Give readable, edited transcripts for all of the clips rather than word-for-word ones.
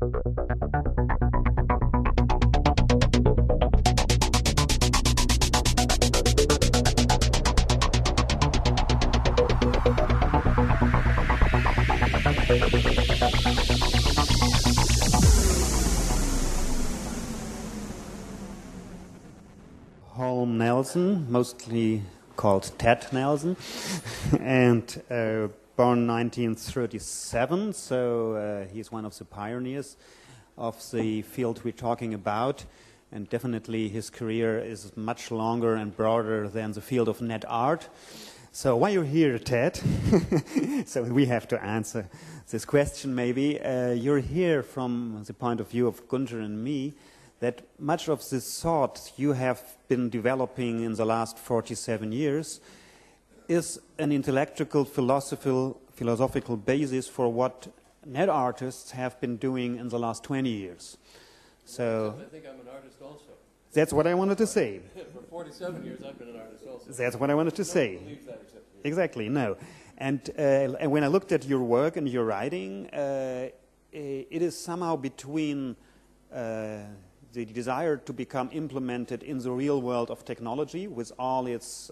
Holm Nelson, mostly called Ted Nelson, and born 1937, so he's one of the pioneers of the field we're talking about, and definitely his career is much longer and broader than the field of net art. So why you're here, Ted? So we have to answer this question maybe. You're here from the point of view of Gunter and me, that much of this thought you have been developing in the last 47 years is an intellectual, philosophical basis for what net artists have been doing in the last 20 years. So I think I'm an artist also. That's what I wanted to say. For 47 years, I've been an artist also. That's what I wanted to say. Nobody believes that except me. Exactly, no. And when I looked at your work and your writing, it is somehow between the desire to become implemented in the real world of technology with all its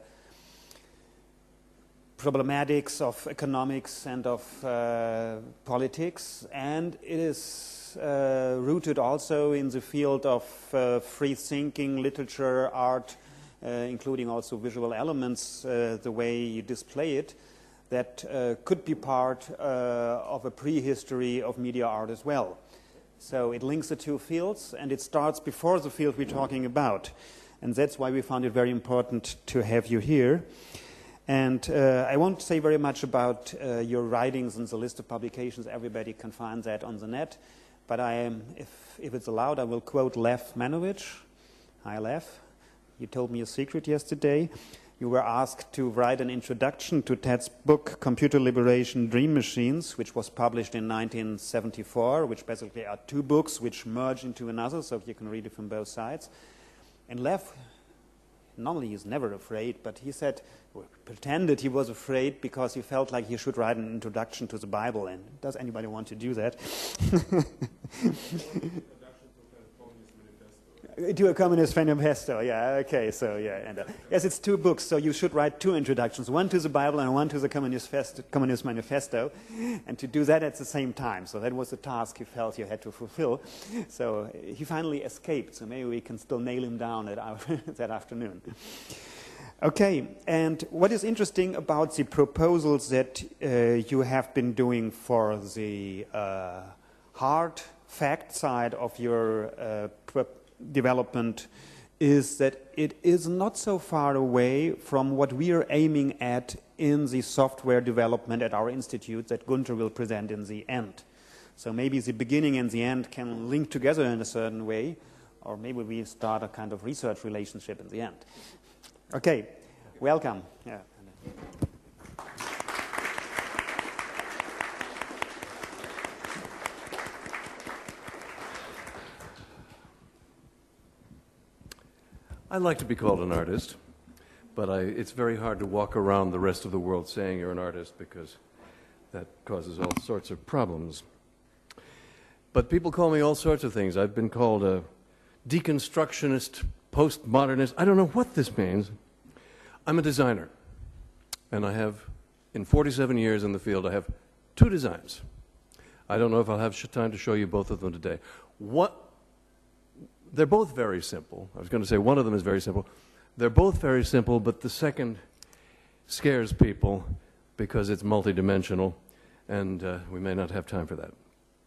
problematics of economics and of politics, and it is rooted also in the field of free thinking, literature, art, including also visual elements, the way you display it, that could be part of a prehistory of media art as well. So it links the two fields, and it starts before the field we're talking about. And that's why we found it very important to have you here. And I won't say very much about your writings and the list of publications. Everybody can find that on the net. But if it's allowed, I will quote Lev Manovich. Hi, Lev. You told me a secret yesterday. You were asked to write an introduction to Ted's book, Computer Liberation Dream Machines, which was published in 1974, which basically are two books which merge into another, so you can read it from both sides. And Lev, normally he's never afraid, but he said, pretended he was afraid because he felt like he should write an introduction to the Bible. And does anybody want to do that? To a Communist Manifesto, yeah, okay, so yeah. And, yes, it's two books, so you should write two introductions, one to the Bible and one to the Communist Manifesto, and to do that at the same time. So that was the task he felt you had to fulfill. So he finally escaped, so maybe we can still nail him down that afternoon. Okay, and what is interesting about the proposals that you have been doing for the hard fact side of your development is that it is not so far away from what we are aiming at in the software development at our institute that Gunter will present in the end. So maybe the beginning and the end can link together in a certain way, or maybe we start a kind of research relationship in the end. Okay, welcome. Yeah. I like to be called an artist, but it's very hard to walk around the rest of the world saying you're an artist because that causes all sorts of problems. But people call me all sorts of things. I've been called a deconstructionist, postmodernist. I don't know what this means. I'm a designer, and I have, in 47 years in the field, I have two designs. I don't know if I'll have time to show you both of them today. They're both very simple. I was going to say one of them is very simple. They're both very simple, but the second scares people because it's multidimensional, and we may not have time for that.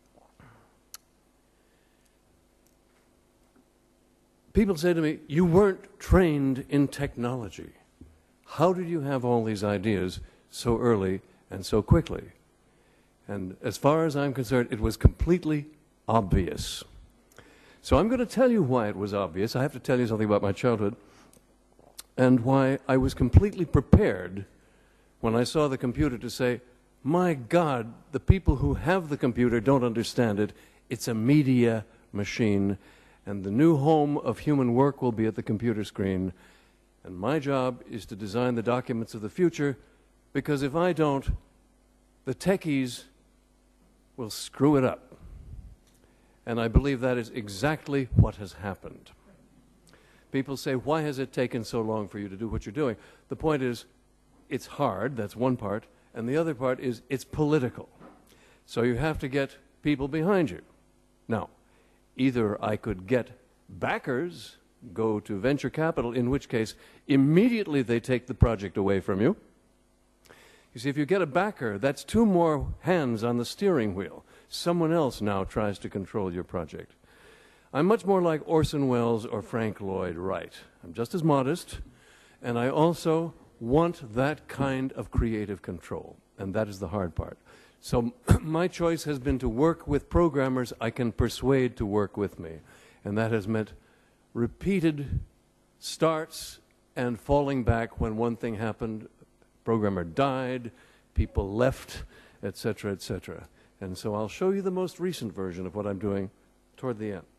People say to me, you weren't trained in technology. How did you have all these ideas so early and so quickly? And as far as I'm concerned, it was completely obvious. So I'm going to tell you why it was obvious. I have to tell you something about my childhood and why I was completely prepared when I saw the computer to say, my God, the people who have the computer don't understand it. It's a media machine, and the new home of human work will be at the computer screen. And my job is to design the documents of the future, because if I don't, the techies will screw it up. And I believe that is exactly what has happened. People say, why has it taken so long for you to do what you're doing? The point is, it's hard, that's one part, and the other part is it's political. So you have to get people behind you. Now, either I could get backers, go to venture capital, in which case immediately they take the project away from you. You see, if you get a backer, that's 2 more hands on the steering wheel. Someone else now tries to control your project. I'm much more like Orson Welles or Frank Lloyd Wright. I'm just as modest, and I also want that kind of creative control, and that is the hard part. So my choice has been to work with programmers I can persuade to work with me, and that has meant repeated starts and falling back when one thing happened, programmer died, people left, etc., etc. And so I'll show you the most recent version of what I'm doing toward the end.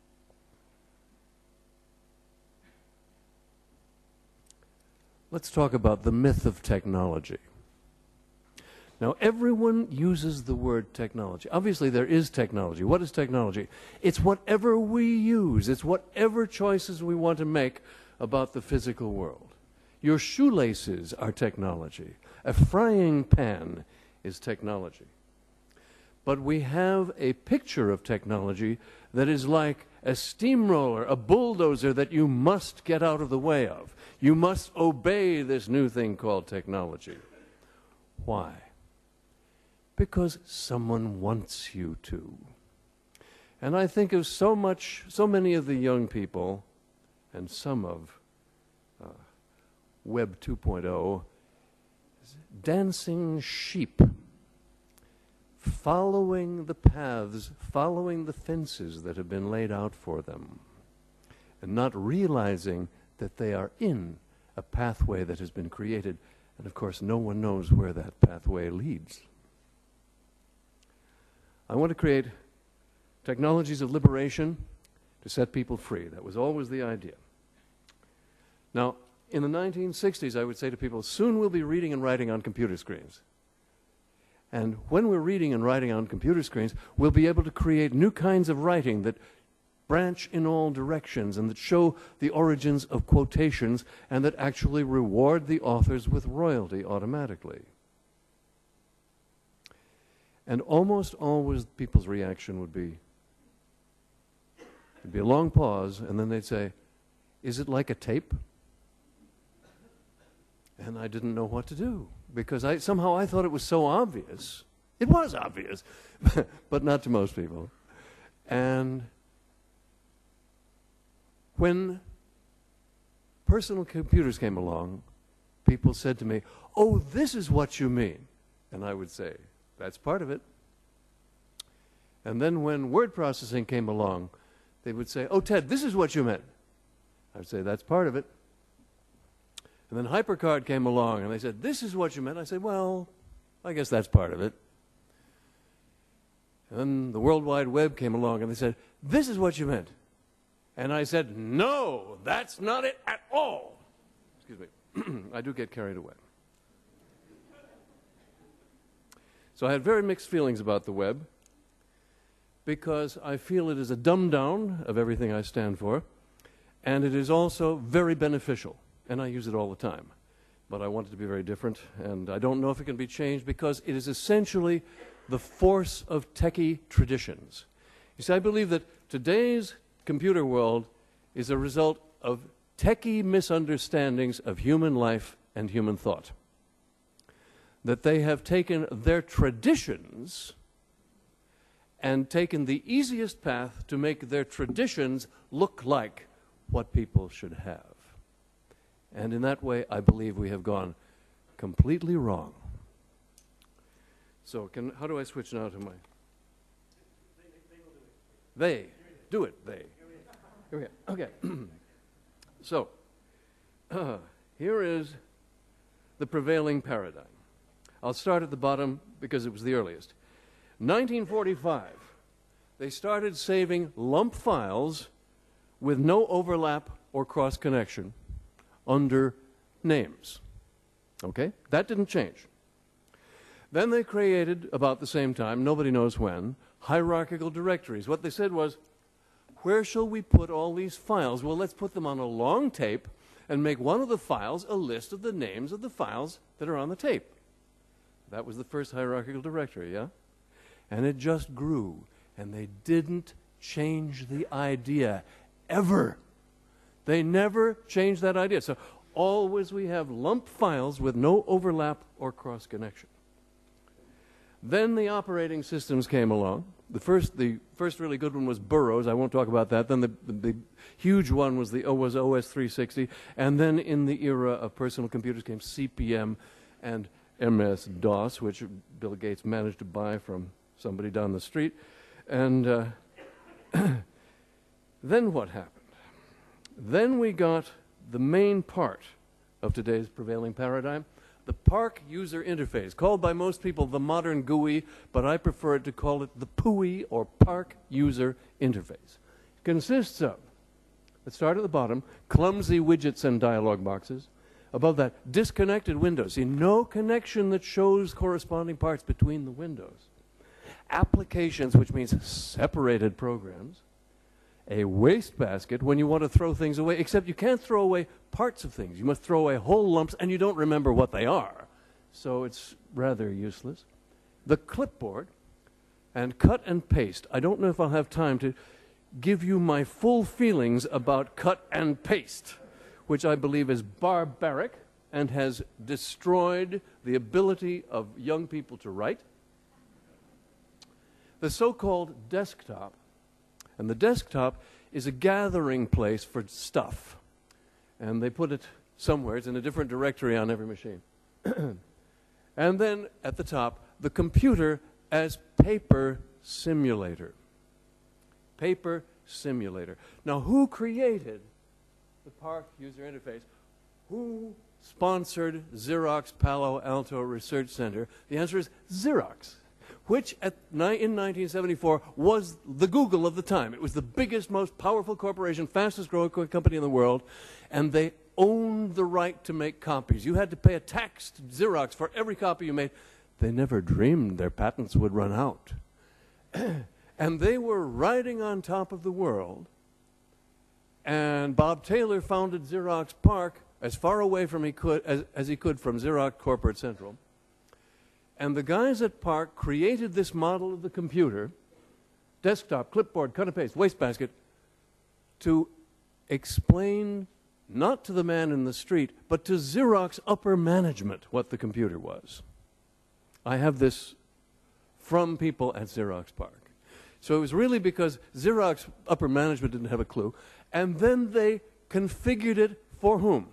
Let's talk about the myth of technology. Now, everyone uses the word technology. Obviously, there is technology. What is technology? It's whatever we use. It's whatever choices we want to make about the physical world. Your shoelaces are technology. A frying pan is technology. But we have a picture of technology that is like a steamroller, a bulldozer that you must get out of the way of. You must obey this new thing called technology. Why? Because someone wants you to. And I think of so many of the young people, and some of Web 2.0, dancing sheep, following the paths, following the fences that have been laid out for them, and not realizing that they are in a pathway that has been created, and of course no one knows where that pathway leads. I want to create technologies of liberation to set people free. That was always the idea. Now, in the 1960s, I would say to people, soon we'll be reading and writing on computer screens. And when we're reading and writing on computer screens, we'll be able to create new kinds of writing that branch in all directions and that show the origins of quotations and that actually reward the authors with royalty automatically. And almost always people's reaction would be, there'd be a long pause, and then they'd say, is it like a tape? And I didn't know what to do, because somehow I thought it was so obvious. It was obvious, but not to most people. And when personal computers came along, people said to me, oh, this is what you mean. And I would say, that's part of it. And then when word processing came along, they would say, oh, Ted, this is what you meant. I would say, that's part of it. And then HyperCard came along, and they said, this is what you meant. I said, well, I guess that's part of it. And then the World Wide Web came along, and they said, this is what you meant. And I said, no, that's not it at all. Excuse me. I do get carried away. So I had very mixed feelings about the web, because I feel it is a dumb down of everything I stand for, and it is also very beneficial, and I use it all the time. But I want it to be very different, and I don't know if it can be changed, because it is essentially the force of techie traditions. You see, I believe that today's computer world is a result of techie misunderstandings of human life and human thought. That they have taken their traditions and taken the easiest path to make their traditions look like what people should have. And in that way, I believe we have gone completely wrong. So how do I switch now to my... They do it. They. Here we go. Okay. So, here is the prevailing paradigm. I'll start at the bottom because it was the earliest. 1945, they started saving lump files with no overlap or cross-connection under names. Okay? That didn't change. Then they created, about the same time, nobody knows when, hierarchical directories. What they said was, where shall we put all these files? Well, let's put them on a long tape and make one of the files a list of the names of the files that are on the tape. That was the first hierarchical directory, yeah? And it just grew, and they didn't change the idea, ever. They never changed that idea. So always we have lump files with no overlap or cross-connection. Then the operating systems came along. The first really good one was Burroughs. I won't talk about that. Then the huge one was OS 360. And then in the era of personal computers came CP/M and MS-DOS, which Bill Gates managed to buy from somebody down the street. And then what happened? Then we got the main part of today's prevailing paradigm, the PARC user interface, called by most people the modern GUI, but I prefer to call it the PUI, or PARC user interface. It consists of, let's start at the bottom, clumsy widgets and dialog boxes. Above that, disconnected windows. See, no connection that shows corresponding parts between the windows. Applications, which means separated programs. A wastebasket when you want to throw things away, except you can't throw away parts of things. You must throw away whole lumps, and you don't remember what they are. So it's rather useless. The clipboard and cut and paste. I don't know if I'll have time to give you my full feelings about cut and paste, which I believe is barbaric and has destroyed the ability of young people to write. The so-called desktop. And the desktop is a gathering place for stuff. And they put it somewhere. It's in a different directory on every machine. And then at the top, the computer as paper simulator. Paper simulator. Now, who created the PARC user interface? Who sponsored Xerox Palo Alto Research Center? The answer is Xerox, which in 1974 was the Google of the time. It was the biggest, most powerful corporation, fastest growing company in the world, and they owned the right to make copies. You had to pay a tax to Xerox for every copy you made. They never dreamed their patents would run out. And they were riding on top of the world, and Bob Taylor founded Xerox PARC as far away from as he could from Xerox Corporate Central. And the guys at PARC created this model of the computer, desktop, clipboard, cut and paste, wastebasket, to explain not to the man in the street, but to Xerox upper management what the computer was. I have this from people at Xerox PARC. So it was really because Xerox upper management didn't have a clue, and then they configured it for whom?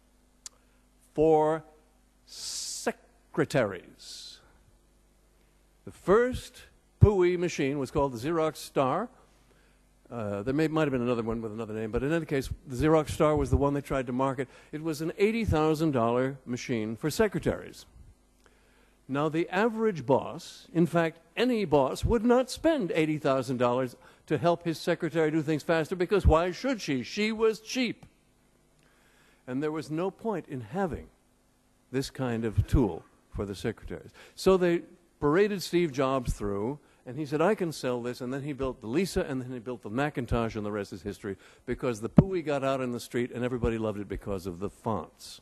For secretaries. The first PUI machine was called the Xerox Star. There might have been another one with another name, but in any case, the Xerox Star was the one they tried to market. It was an $80,000 machine for secretaries. Now, the average boss, in fact, any boss, would not spend $80,000 to help his secretary do things faster, because why should she? She was cheap. And there was no point in having this kind of tool for the secretaries. So they paraded Steve Jobs through, and he said, I can sell this, and then he built the Lisa, and then he built the Macintosh, and the rest is history, because the PUI got out in the street, and everybody loved it because of the fonts.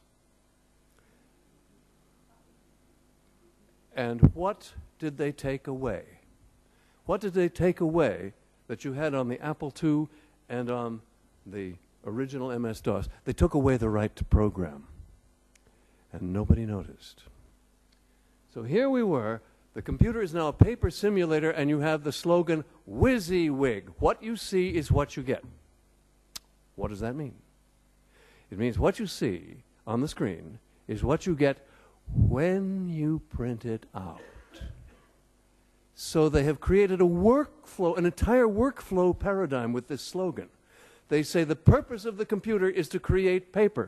And what did they take away? What did they take away that you had on the Apple II and on the original MS-DOS? They took away the right to program, and nobody noticed. So here we were. The computer is now a paper simulator, and you have the slogan, WYSIWYG. What you see is what you get. What does that mean? It means what you see on the screen is what you get when you print it out. So they have created a workflow, an entire workflow paradigm with this slogan. They say the purpose of the computer is to create paper.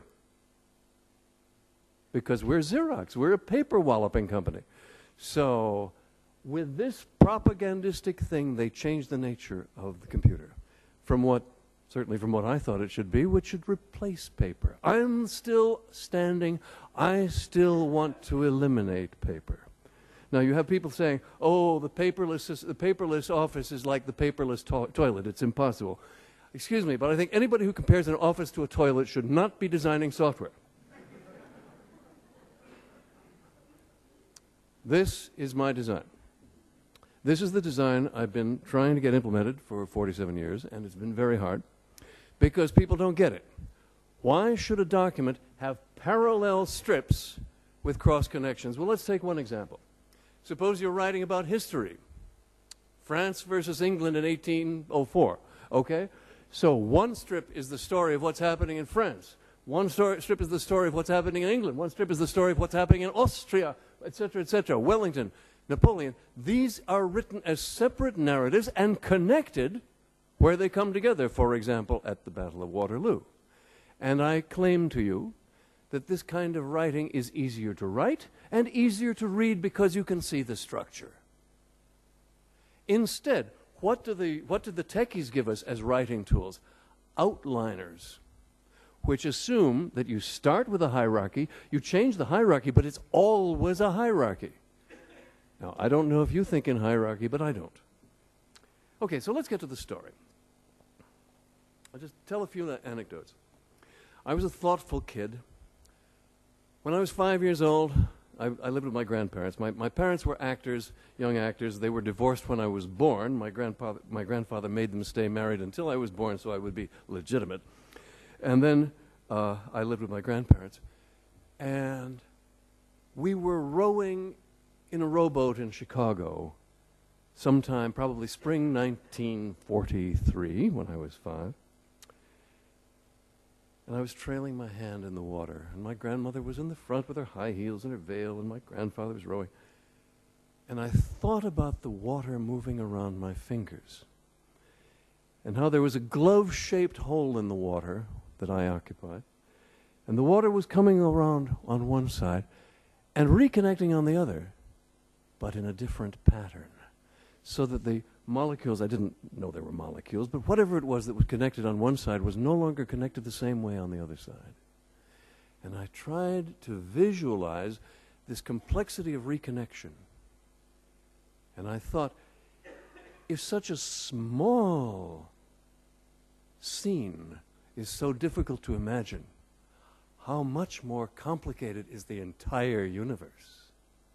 Because we're Xerox, we're a paper walloping company. So with this propagandistic thing, they changed the nature of the computer from what, certainly from what I thought it should be, which should replace paper. I'm still standing. I still want to eliminate paper. Now, you have people saying, oh, the paperless office is like the paperless toilet. It's impossible. Excuse me, but I think anybody who compares an office to a toilet should not be designing software. This is my design. This is the design I've been trying to get implemented for 47 years, and it's been very hard because people don't get it. Why should a document have parallel strips with cross connections? Well, let's take one example. Suppose you're writing about history. France versus England in 1804, okay? So one strip is the story of what's happening in France. One strip is the story of what's happening in England. One strip is the story of what's happening in Austria, etc., Wellington, Napoleon. These are written as separate narratives and connected where they come together, for example, at the Battle of Waterloo. And I claim to you that this kind of writing is easier to write and easier to read because you can see the structure. Instead, what do the techies give us as writing tools? Outliners, which assume that you start with a hierarchy, you change the hierarchy, but it's always a hierarchy. Now, I don't know if you think in hierarchy, but I don't. Okay, so let's get to the story. I'll just tell a few anecdotes. I was a thoughtful kid. When I was 5 years old, I lived with my grandparents. My parents were actors, young actors. They were divorced when I was born. My grandfather made them stay married until I was born so I would be legitimate. And then I lived with my grandparents. And we were rowing in a rowboat in Chicago sometime, probably spring 1943, when I was 5. And I was trailing my hand in the water, and my grandmother was in the front with her high heels and her veil, and my grandfather was rowing. And I thought about the water moving around my fingers, and how there was a glove-shaped hole in the water that I occupied, and the water was coming around on one side and reconnecting on the other, but in a different pattern, so that the molecules, I didn't know there were molecules, but whatever it was that was connected on one side was no longer connected the same way on the other side. And I tried to visualize this complexity of reconnection. And I thought, if such a small scene is so difficult to imagine, how much more complicated is the entire universe?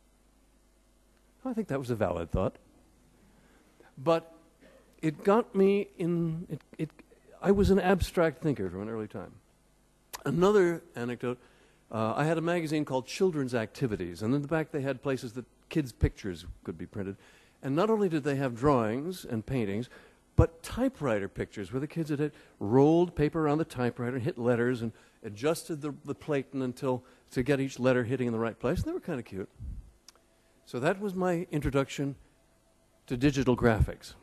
I think that was a valid thought. But it got me in, I was an abstract thinker from an early time. Another anecdote, I had a magazine called Children's Activities, and in the back they had places that kids' pictures could be printed. And not only did they have drawings and paintings, but typewriter pictures where the kids had rolled paper around the typewriter and hit letters and adjusted the platen until to get each letter hitting in the right place. And they were kind of cute. So that was my introduction to digital graphics.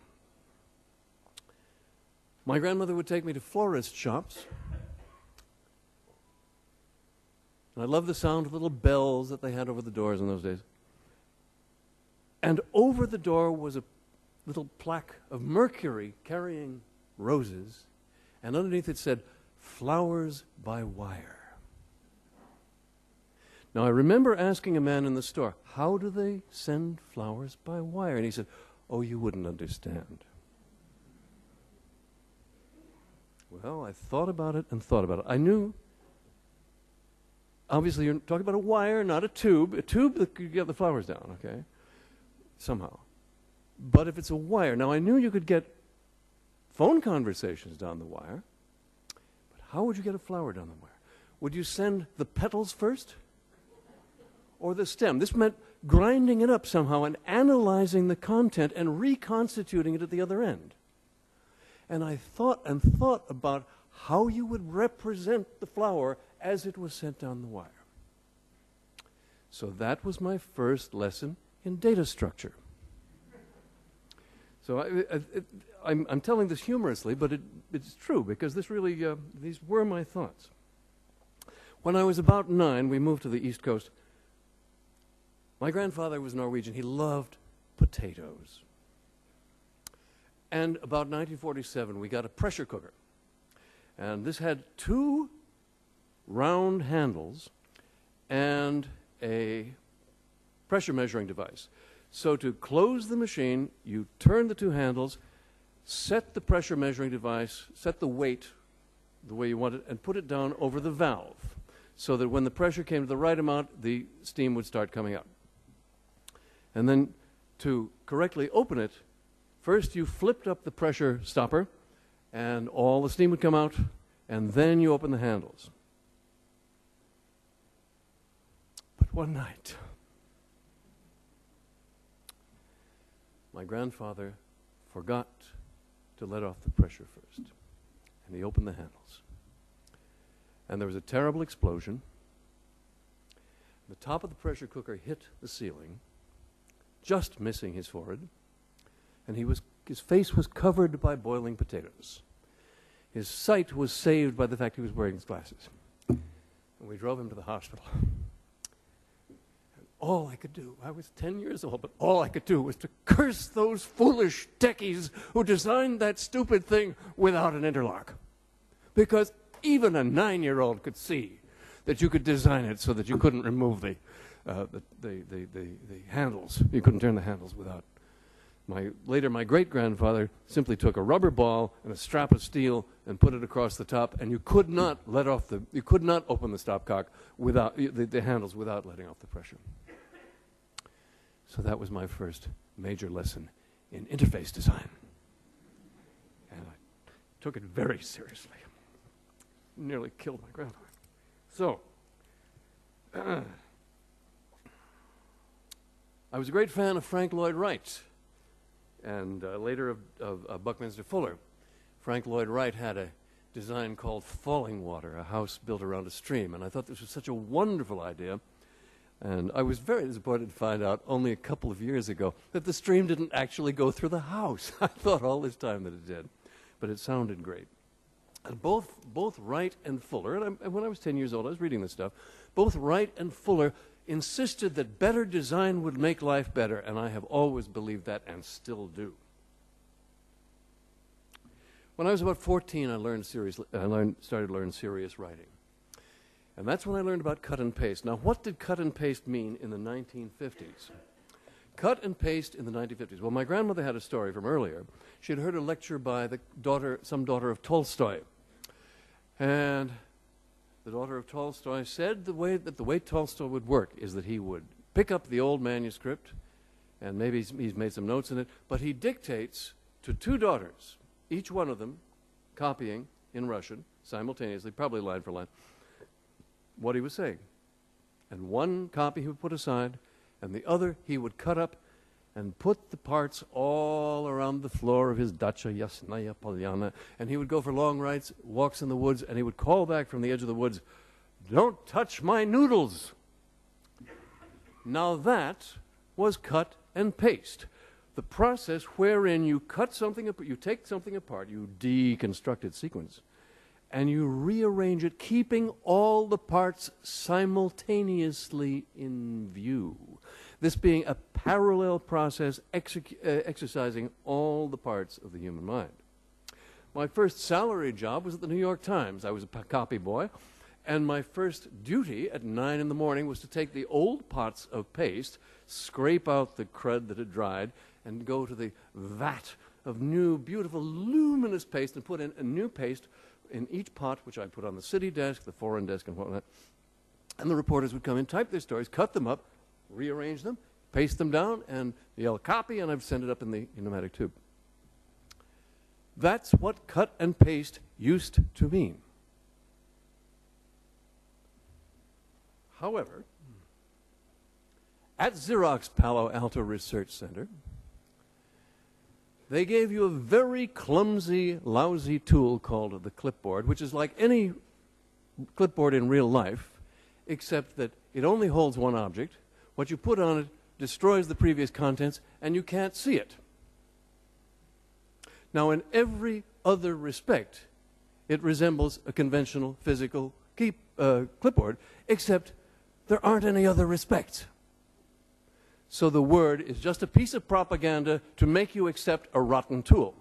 My grandmother would take me to florist shops. And I loved the sound of little bells that they had over the doors in those days. And over the door was a little plaque of Mercury carrying roses. And underneath it said, "Flowers by wire." Now, I remember asking a man in the store, how do they send flowers by wire? And he said, oh, you wouldn't understand. Well, I thought about it and thought about it. I knew, obviously, you're talking about a wire, not a tube. A tube, you get the flowers down, okay, somehow. But if it's a wire, now I knew you could get phone conversations down the wire, but how would you get a flower down the wire? Would you send the petals first? Or the stem? This meant grinding it up somehow and analyzing the content and reconstituting it at the other end. And I thought and thought about how you would represent the flower as it was sent down the wire. So that was my first lesson in data structure. So I'm telling this humorously, but it's true because this really, these were my thoughts. When I was about 9, we moved to the East Coast. My grandfather was Norwegian. He loved potatoes. And about 1947, we got a pressure cooker. And this had 2 round handles and a pressure measuring device. So to close the machine, you turn the two handles, set the pressure measuring device, set the weight the way you want it, and put it down over the valve so that when the pressure came to the right amount, the steam would start coming up. And then to correctly open it, first you flipped up the pressure stopper and all the steam would come out, and then you open the handles. But one night, my grandfather forgot to let off the pressure first, and he opened the handles. And there was a terrible explosion. The top of the pressure cooker hit the ceiling, just missing his forehead, and his face was covered by boiling potatoes. His sight was saved by the fact he was wearing his glasses. And we drove him to the hospital. And all I could do, I was 10 years old, but all I could do was to curse those foolish techies who designed that stupid thing without an interlock. Because even a 9-year-old could see that you could design it so that you couldn't remove the handles. You couldn't turn the handles without. Later, my great-grandfather simply took a rubber ball and a strap of steel and put it across the top, and you could not you could not open the stopcock without the handles without letting off the pressure. So that was my first major lesson in interface design, and I took it very seriously. Nearly killed my grandfather. So, I was a great fan of Frank Lloyd Wright, and later of Buckminster Fuller. Frank Lloyd Wright had a design called Falling Water, a house built around a stream, and I thought this was such a wonderful idea. And I was very disappointed to find out only a couple of years ago that the stream didn't actually go through the house. I thought all this time that it did, but it sounded great. And both Wright and Fuller, and when I was 10 years old, I was reading this stuff, both Wright and Fuller insisted that better design would make life better, and I have always believed that and still do. When I was about 14, I started to learn serious writing. And that's when I learned about cut and paste. Now, what did cut and paste mean in the 1950s? Cut and paste in the 1950s. Well, my grandmother had a story from earlier. She had heard a lecture by some daughter of Tolstoy. And the daughter of Tolstoy said the way Tolstoy would work is that he would pick up the old manuscript, and maybe he's made some notes in it, but he dictates to two daughters, each one of them copying in Russian simultaneously, probably line for line, what he was saying. And one copy he would put aside, and the other he would cut up and put the parts all around the floor of his dacha, Yasnaya Polyana, and he would go for long walks in the woods, and he would call back from the edge of the woods, "Don't touch my noodles." Now that was cut and paste. The process wherein you cut something, you take something apart, you deconstruct its sequence, and you rearrange it, keeping all the parts simultaneously in view. This being a parallel process exercising all the parts of the human mind. My first salary job was at the New York Times. I was a copy boy, and my first duty at 9 in the morning was to take the old pots of paste, scrape out the crud that had dried, and go to the vat of new, beautiful, luminous paste and put in a new paste in each pot, which I put on the city desk, the foreign desk, and whatnot. And the reporters would come in, type their stories, cut them up, rearrange them, paste them down, and yell copy, and I'd send it up in the pneumatic tube. That's what cut and paste used to mean. However, at Xerox Palo Alto Research Center, they gave you a very clumsy, lousy tool called the clipboard, which is like any clipboard in real life, except that it only holds one object. What you put on it destroys the previous contents, and you can't see it. Now, in every other respect, it resembles a conventional physical clipboard, except there aren't any other respects. So the Word is just a piece of propaganda to make you accept a rotten tool.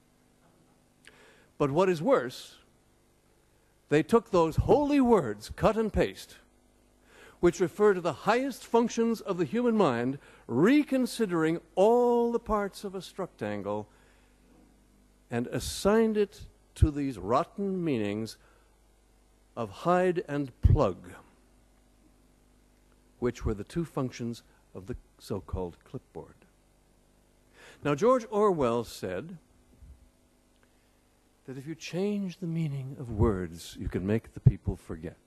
But what is worse, they took those holy words, cut and paste, which refer to the highest functions of the human mind, reconsidering all the parts of a structangle, and assigned it to these rotten meanings of hide and plug, which were the two functions of the so-called clipboard. Now, George Orwell said that if you change the meaning of words, you can make the people forget.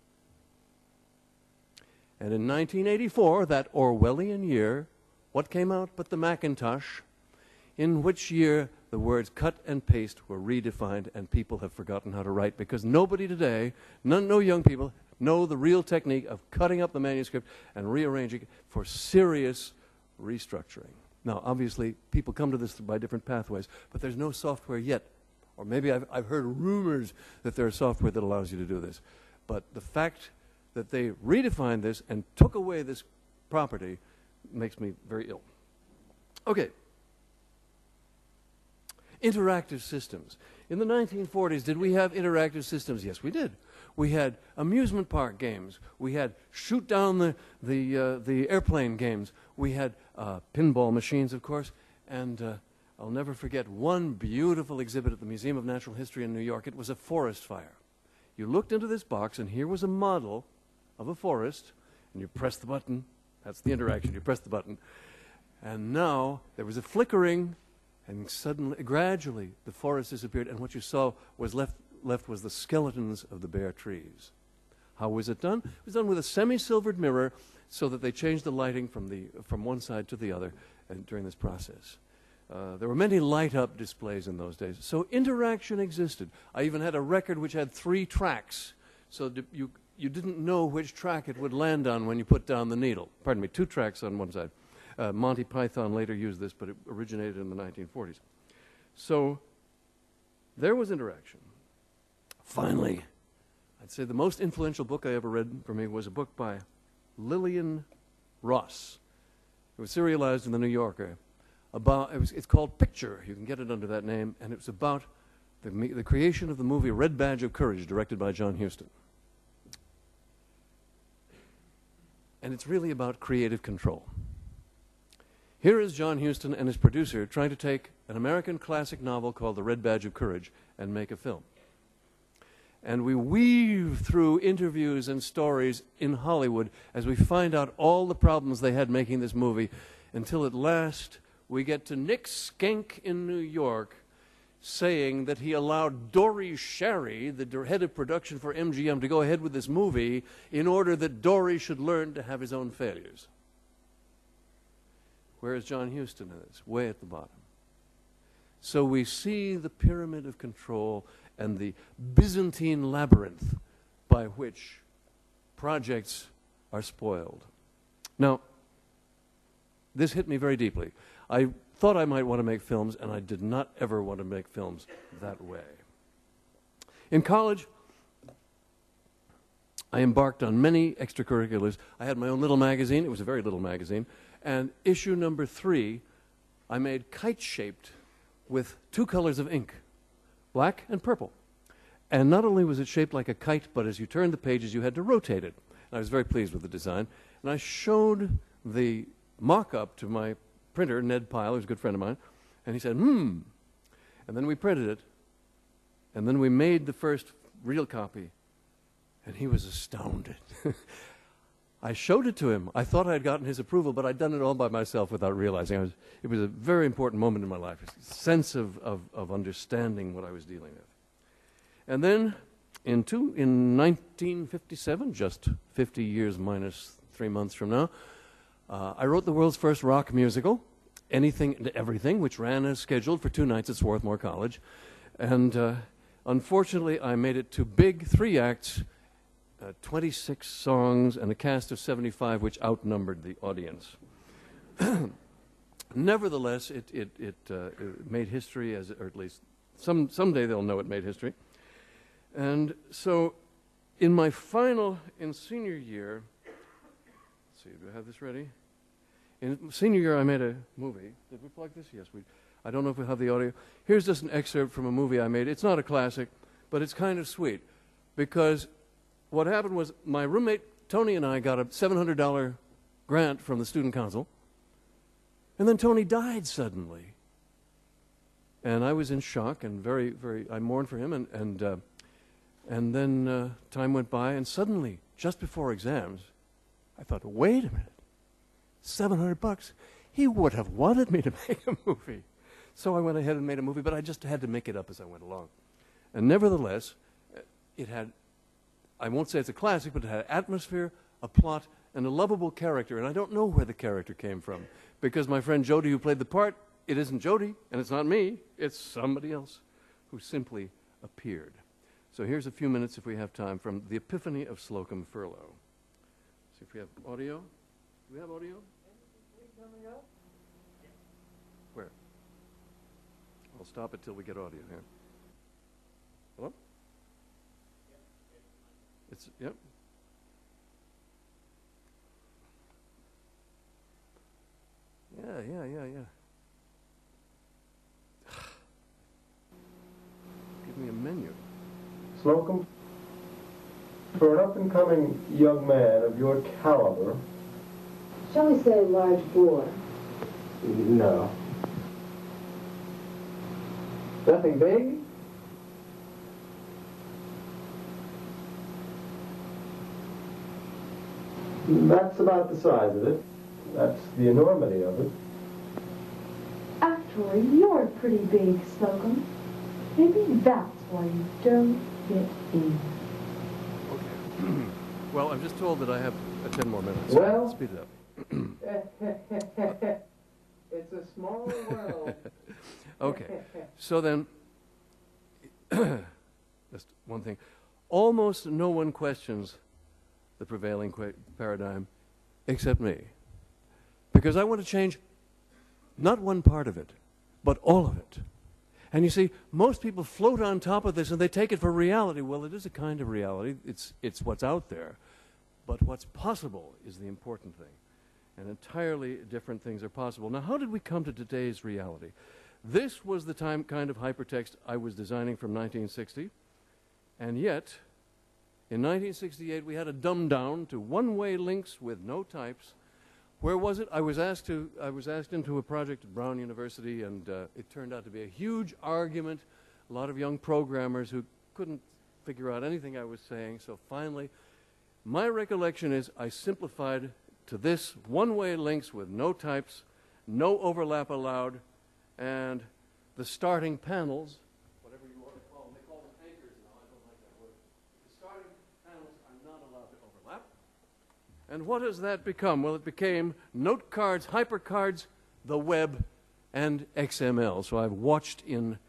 And in 1984, that Orwellian year, what came out but the Macintosh, in which year the words cut and paste were redefined and people have forgotten how to write, because nobody today, no young people, know the real technique of cutting up the manuscript and rearranging it for serious restructuring. Now, obviously, people come to this by different pathways, but there's no software yet. Or maybe I've heard rumors that there's software that allows you to do this. But the fact that they redefined this and took away this property makes me very ill. Okay. Interactive systems. In the 1940s, did we have interactive systems? Yes, we did. We had amusement park games. We had shoot down the airplane games. We had pinball machines, of course. And I'll never forget one beautiful exhibit at the Museum of Natural History in New York. It was a forest fire. You looked into this box, and here was a model of a forest, and you press the button. That's the interaction. You press the button. And now there was a flickering, and suddenly, gradually, the forest disappeared, and what you saw was left was the skeletons of the bare trees. How was it done? It was done with a semi-silvered mirror so that they changed the lighting from one side to the other during this process. There were many light-up displays in those days. So interaction existed. I even had a record which had 3 tracks, so you didn't know which track it would land on when you put down the needle. Pardon me, 2 tracks on one side. Monty Python later used this, but it originated in the 1940s. So there was interaction. Finally, I'd say the most influential book I ever read for me was a book by Lillian Ross. It was serialized in the New Yorker. It's called Picture. You can get it under that name, and it's about the creation of the movie Red Badge of Courage, directed by John Huston. And it's really about creative control. Here is John Huston and his producer trying to take an American classic novel called The Red Badge of Courage and make a film. And we weave through interviews and stories in Hollywood as we find out all the problems they had making this movie, until at last we get to Nick Schenck in New York saying that he allowed Dory Sherry, the head of production for MGM, to go ahead with this movie in order that Dory should learn to have his own failures. Where is John Huston in this? Way at the bottom. So we see the pyramid of control and the Byzantine labyrinth by which projects are spoiled. Now, this hit me very deeply. I thought I might want to make films, and I did not ever want to make films that way. In college, I embarked on many extracurriculars. I had my own little magazine. It was a very little magazine. And issue number 3, I made kite-shaped with 2 colors of ink, black and purple. And not only was it shaped like a kite, but as you turned the pages, you had to rotate it. And I was very pleased with the design. And I showed the mock-up to my printer, Ned Pyle, who's a good friend of mine, and he said, And then we printed it, and then we made the first real copy, and he was astounded. I showed it to him. I thought I had gotten his approval, but I'd done it all by myself without realizing. It was a very important moment in my life, a sense of understanding what I was dealing with. And then in 1957, just 50 years minus 3 months from now, I wrote the world's first rock musical, Anything and Everything, which ran as scheduled for 2 nights at Swarthmore College. And unfortunately, I made it too big, 3 acts, 26 songs, and a cast of 75, which outnumbered the audience. Nevertheless, it made history, or at least someday they'll know it made history. And so in senior year, let's see, do I have this ready? In senior year, I made a movie. Did we plug this? Yes, I don't know if we have the audio. Here's just an excerpt from a movie I made. It's not a classic, but it's kind of sweet, because what happened was my roommate Tony and I got a $700 grant from the student council, and then Tony died suddenly. And I was in shock and I mourned for him, and then time went by, and suddenly, just before exams, I thought, wait a minute, $700? He would have wanted me to make a movie. So I went ahead and made a movie, but I just had to make it up as I went along. And nevertheless, it had, I won't say it's a classic, but it had atmosphere, a plot, and a lovable character. And I don't know where the character came from, because my friend Jody, who played the part, it isn't Jody, and it's not me, it's somebody else who simply appeared. So here's a few minutes, if we have time, from The Epiphany of Slocum Furlow. See if we have audio. Do we have audio? Where? I'll stop it till we get audio here. Hello? It's, yep. Yeah. Give me a menu. Slocum, for an up-and-coming young man of your caliber... Shall we say large bore? No. Nothing big? That's about the size of it. That's the enormity of it. Actually, you're pretty big, Slocum. Maybe that's why you don't fit in. Okay. Well, I'm just told that I have 10 more minutes. Well, speed it up. It's a small world. Okay. So then, just one thing. Almost no one questions the prevailing paradigm except me. Because I want to change not one part of it, but all of it. And you see, most people float on top of this and they take it for reality. Well, it is a kind of reality. It's what's out there. But what's possible is the important thing. And entirely different things are possible. Now, how did we come to today's reality? This was the kind of hypertext I was designing from 1960. And yet, in 1968, we had a dumbed down to one-way links with no types. Where was it? I was asked into a project at Brown University, and it turned out to be a huge argument. A lot of young programmers who couldn't figure out anything I was saying. So finally, my recollection is I simplified to this one-way links with no types, no overlap allowed, and the starting panels, whatever you want to call them, they call them anchors now, I don't like that word. The starting panels are not allowed to overlap. And what has that become? Well, it became note cards, hypercards, the web, and XML. So I've watched in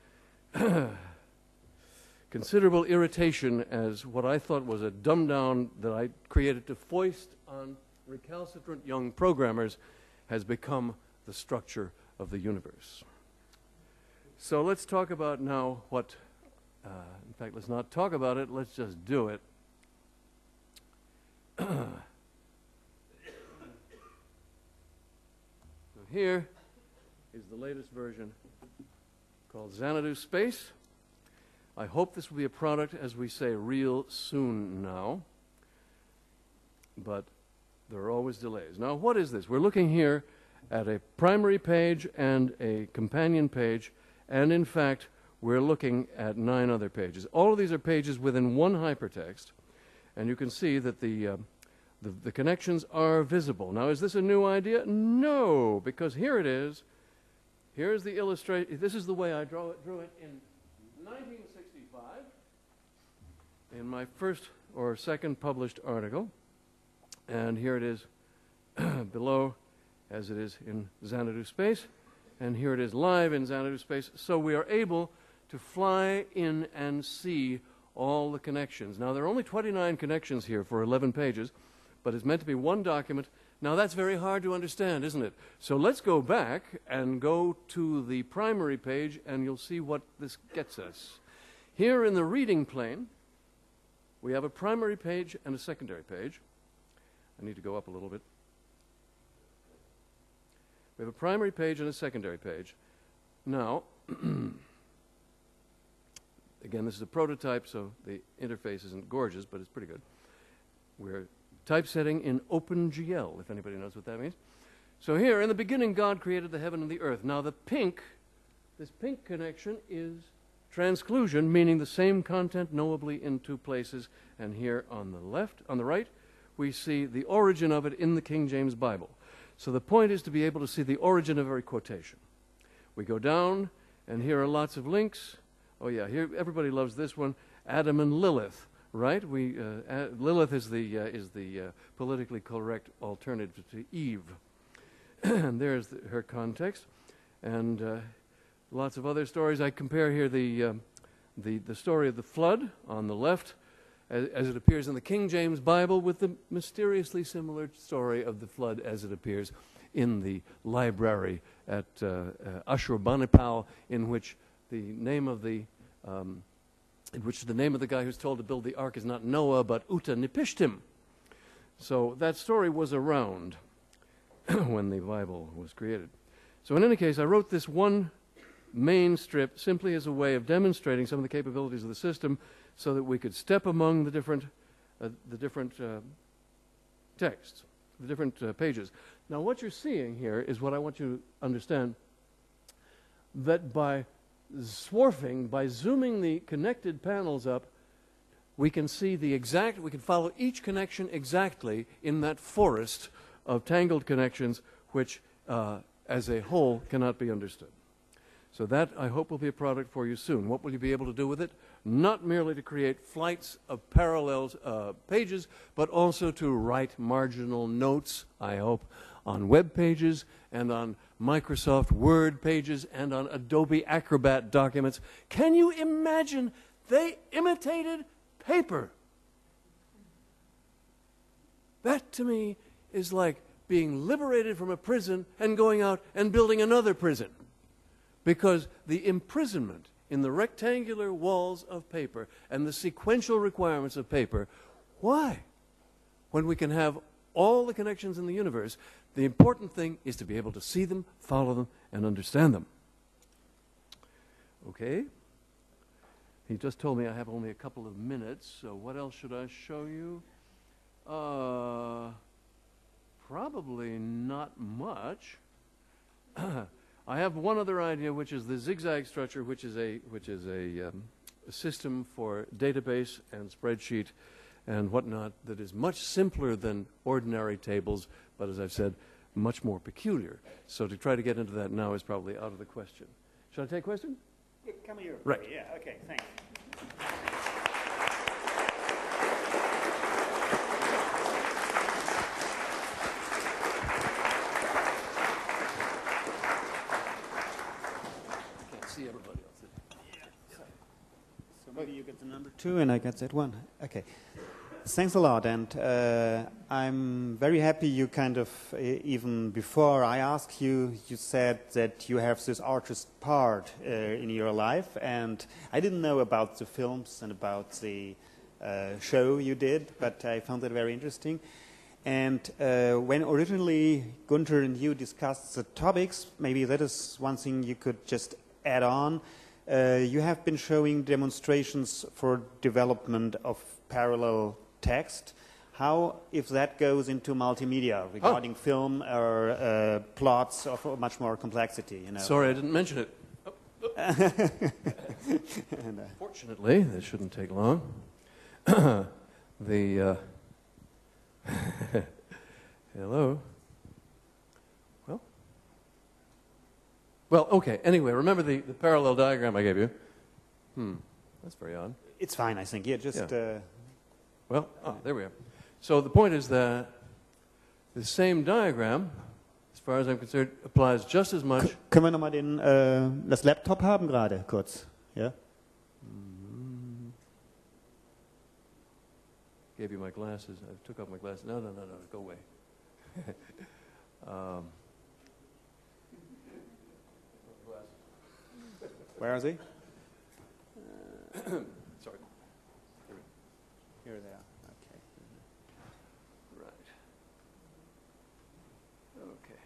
considerable irritation as what I thought was a dumbed-down that I created to foist on recalcitrant young programmers has become the structure of the universe. So let's talk about now what, in fact, let's not talk about it, let's just do it. So here is the latest version called Xanadu Space. I hope this will be a product, as we say, real soon now. But there are always delays. Now, what is this? We're looking here at a primary page and a companion page, and in fact, we're looking at 9 other pages. All of these are pages within one hypertext, and you can see that the connections are visible. Now, is this a new idea? No, because here it is. Here's the illustration. This is the way I drew it in 1965 in my first or second published article. And here it is below, as it is in Xanadu Space. And here it is live in Xanadu Space. So we are able to fly in and see all the connections. Now, there are only 29 connections here for 11 pages, but it's meant to be one document. Now, that's very hard to understand, isn't it? So let's go back and go to the primary page, and you'll see what this gets us. Here in the reading plane, we have a primary page and a secondary page. I need to go up a little bit. We have a primary page and a secondary page. Now, again, this is a prototype, so the interface isn't gorgeous, but it's pretty good. We're typesetting in OpenGL, if anybody knows what that means. So here, in the beginning, God created the heaven and the earth. Now, this pink connection is transclusion, meaning the same content knowably in two places. And here on the right, we see the origin of it in the King James Bible. So the point is to be able to see the origin of every quotation. We go down, and here are lots of links. Oh yeah, here everybody loves this one, Adam and Lilith, right? Lilith is the politically correct alternative to Eve. And there's her context, and lots of other stories. I compare here the story of the flood on the left, as it appears in the King James Bible, with the mysteriously similar story of the flood as it appears in the library at Ashurbanipal, in which the name of the guy who's told to build the ark is not Noah but Uta-Nipishtim. So that story was around when the Bible was created. So in any case, I wrote this one main strip simply as a way of demonstrating some of the capabilities of the system, so that we could step among the different texts, the different pages. Now, what you're seeing here is what I want you to understand, that by swarfing, by zooming the connected panels up, we can see we can follow each connection exactly in that forest of tangled connections, which as a whole cannot be understood. So that, I hope, will be a product for you soon. What will you be able to do with it? Not merely to create flights of parallel pages, but also to write marginal notes, I hope, on web pages and on Microsoft Word pages and on Adobe Acrobat documents. Can you imagine? They imitated paper. That, to me, is like being liberated from a prison and going out and building another prison. Because the imprisonment in the rectangular walls of paper and the sequential requirements of paper, why? When we can have all the connections in the universe, the important thing is to be able to see them, follow them, and understand them. Okay? He just told me I have only a couple of minutes, so what else should I show you? Probably not much. I have one other idea, which is the zigzag structure, which is a system for database and spreadsheet and whatnot that is much simpler than ordinary tables, but as I've said, much more peculiar. So to try to get into that now is probably out of the question. Should I take a question? Yeah, come here. Right. Yeah, okay, thanks. Everybody else. So maybe you get the number 2 and I get that 1. Okay. Thanks a lot. And I'm very happy you kind of, even before I asked you, you said that you have this artist part in your life. And I didn't know about the films and about the show you did, but I found that very interesting. And when originally Gunther and you discussed the topics, maybe that is one thing you could just add on. You have been showing demonstrations for development of parallel text. How, if that goes into multimedia regarding film or plots of much more complexity? You know? Sorry, I didn't mention it. Fortunately, this shouldn't take long. Hello. Well, okay. Anyway, remember the parallel diagram I gave you? That's very odd. It's fine, I think. Yeah, just... Yeah. There we are. So the point is that the same diagram, as far as I'm concerned, applies just as much... Können wir nochmal das Laptop haben gerade, kurz? Ja? Gave you my glasses. I took off my glasses. No, go away. Where is he? Sorry. Here they are. Okay. Right. Okay.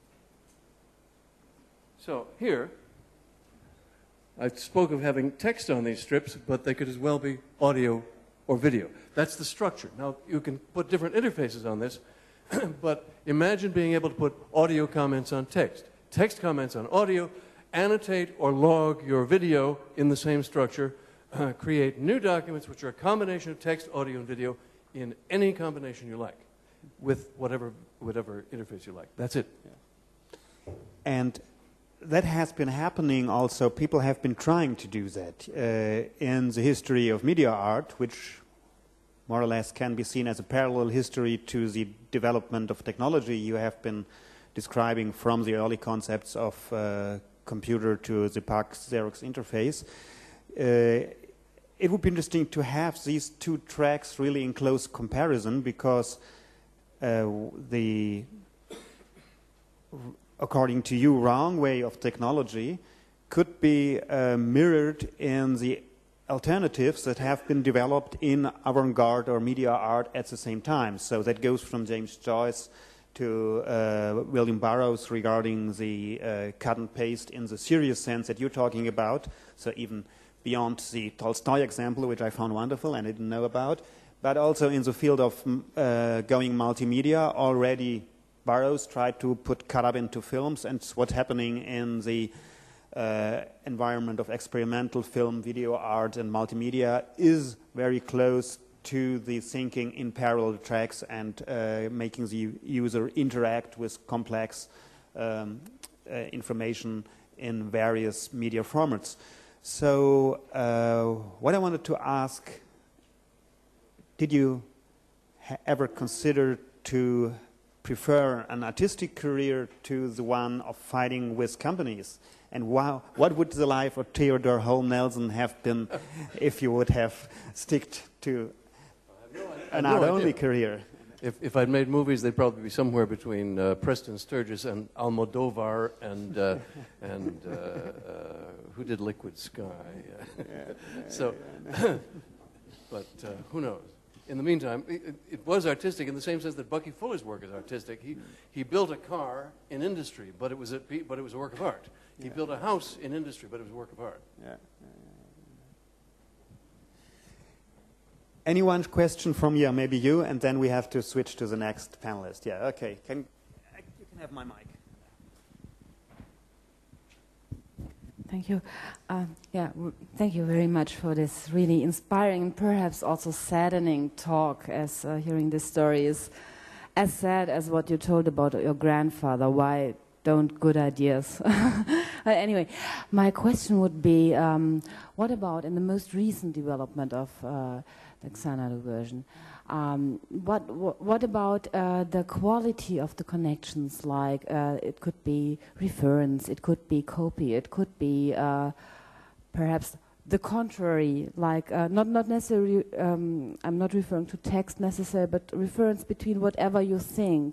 So here, I spoke of having text on these strips, but they could as well be audio or video. That's the structure. Now, you can put different interfaces on this, but imagine being able to put audio comments on text, text comments on audio, annotate or log your video in the same structure, create new documents which are a combination of text, audio, and video in any combination you like, with whatever interface you like. That's it. And that has been happening also. People have been trying to do that in the history of media art, which more or less can be seen as a parallel history to the development of technology you have been describing, from the early concepts of computer to the PAX Xerox interface. It would be interesting to have these two tracks really in close comparison, because the, according to you, wrong way of technology could be mirrored in the alternatives that have been developed in avant-garde or media art at the same time. So that goes from James Joyce to William Burroughs regarding the cut and paste in the serious sense that you're talking about. So even beyond the Tolstoy example, which I found wonderful and I didn't know about, but also in the field of going multimedia, already Burroughs tried to put cut-up into films, and what's happening in the environment of experimental film, video art, and multimedia is very close to the thinking in parallel tracks and making the user interact with complex information in various media formats. So what I wanted to ask, did you ever consider to prefer an artistic career to the one of fighting with companies? And wow, what would the life of Theodore Holm Nelson have been if you would have sticked to an art-only career? If I'd made movies, they'd probably be somewhere between Preston Sturges and Almodovar and who did Liquid Sky? So, but who knows? In the meantime, it was artistic in the same sense that Bucky Fuller's work is artistic. He built a car in industry, but it was a work of art. He built a house in industry, but it was a work of art. Anyone question from you? Maybe you, and then we have to switch to the next panelist. Yeah, okay. You can have my mic. Thank you. Thank you very much for this really inspiring and perhaps also saddening talk, as hearing this story is as sad as what you told about your grandfather. Why don't good ideas? Anyway, my question would be, what about in the most recent development of the Xanadu version? What about the quality of the connections? Like it could be reference, it could be copy, it could be perhaps the contrary. Like not necessarily. I'm not referring to text necessarily, but reference between whatever you think.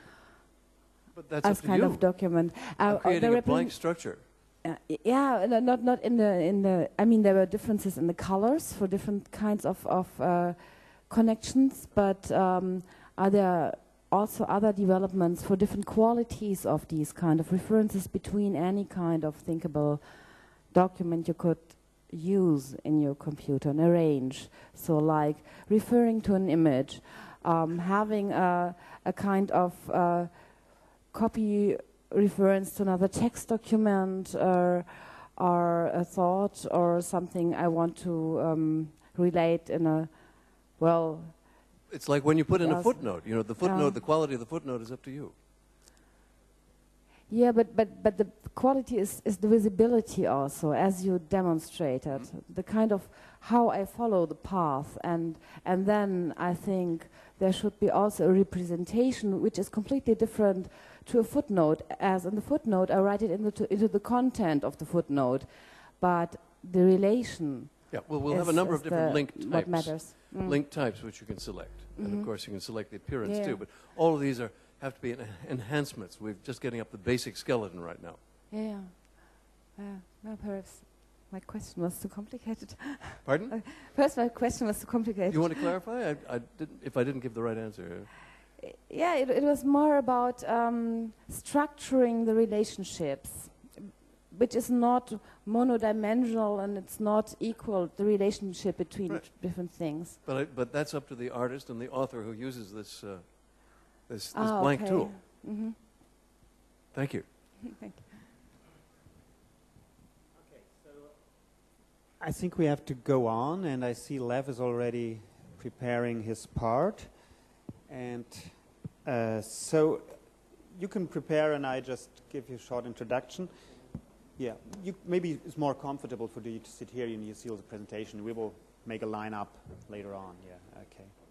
But that's as kind of document. Creating a blank structure. Not in the. I mean, there were differences in the colors for different kinds of connections, but are there also other developments for different qualities of these kind of references between any kind of thinkable document you could use in your computer and arrange? So, like referring to an image, having a kind of copy reference to another text document, or a thought or something I want to relate in a, well... It's like when you put in a footnote. You know, the footnote, the quality of the footnote is up to you. Yeah, but the quality is the visibility also, as you demonstrated. The kind of how I follow the path, and then I think there should be also a representation which is completely different to a footnote, as in the footnote I write it into the content of the footnote, but the relation. Yeah, well, we'll have a number of different link types. What matters. Link types which you can select, and of course you can select the appearance too. But all of these have to be enhancements. We're just getting up the basic skeleton right now. Well, perhaps my question was too complicated. Pardon? First, my question was too complicated. You want to clarify? If I didn't give the right answer. Yeah, it was more about structuring the relationships which is not monodimensional and it's not equal, the relationship between Right. different things. But that's up to the artist and the author who uses this this Ah, blank okay. tool. Mhm. Thank you. Thank you. I think we have to go on, and I see Lev is already preparing his part. And so you can prepare, and I just give you a short introduction. Yeah, maybe it's more comfortable for you to sit here and you see the presentation. We will make a line up later on. Yeah, okay.